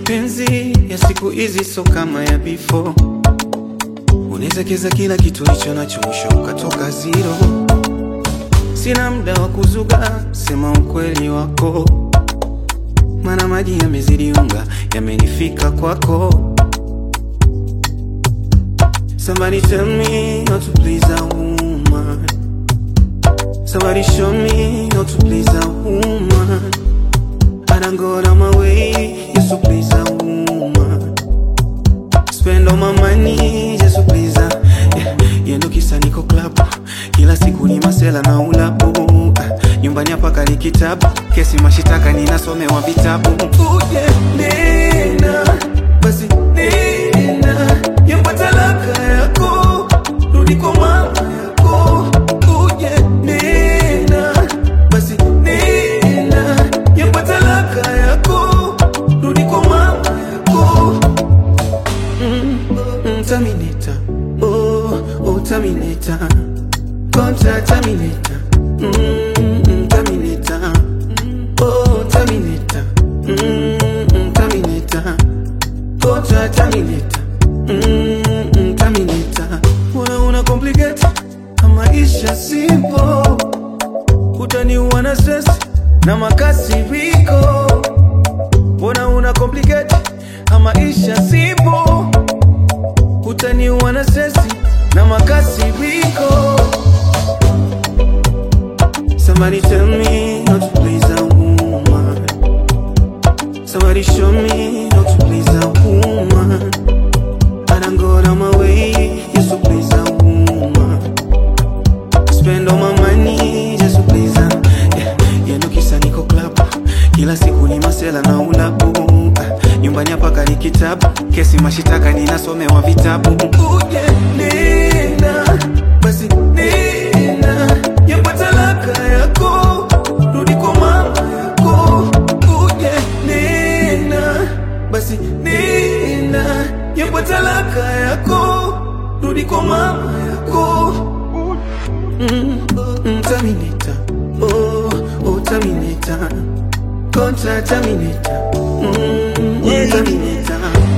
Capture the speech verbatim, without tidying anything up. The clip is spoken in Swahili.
Mapenzi ya siku hizi so kama ya before. Unaweza keza kila kitu hicho nacho mwisho ukatoka zero. Sina muda wa kuzuga, sema ukweli wako. Mana maji yamezidi unga, yamenifika kwako. Somebody tell me how to please a woman. Somebody show me how to please a woman. I don't go on my way just to please a woman. Spend all my money just to please her. Yeah, yendo kisa niko club. Kila siku ni masela na ulabu. Nyumbani hapa kali kitabu. Kesi mashitaka ninasomewa vitabu. Uje nena, basi nena. Yempa talaka yako, rudi kwa mama yako. Uje nena, basi nena. Yempa talaka yako, rudi kwa mama yako. Mm, mm, terminator, oh, oh, terminator. Contact terminator, mm, mm, terminator. Oh, terminator, mm, mm, terminator. Contact terminator, mm, mm, terminator. Una una complicate, maisha simple. Utaniua na stress, na makasiriko. Una una complicate, maisha simple. Utaniua na stress, na makasiriko. Somebody tell me how to please a woman. Somebody show me how to please a woman. I don't go on my way just to please a woman. Spend all my money just to please her. Yeah, yendo kisa niko club. Kila siku ni masela na ulabu. Nyumbani hapa kali kitabu. Kesi mashitaka ninasomewa vitabu. Uje nena, basi nena. Yempa talaka yako, rudi kwa mama yako. Uje nena, basi nena. Yempa talaka yako, rudi kwa mama yako. Mm, mm, terminator, oh, oh, terminator. Contact terminator, mm, mm, terminator.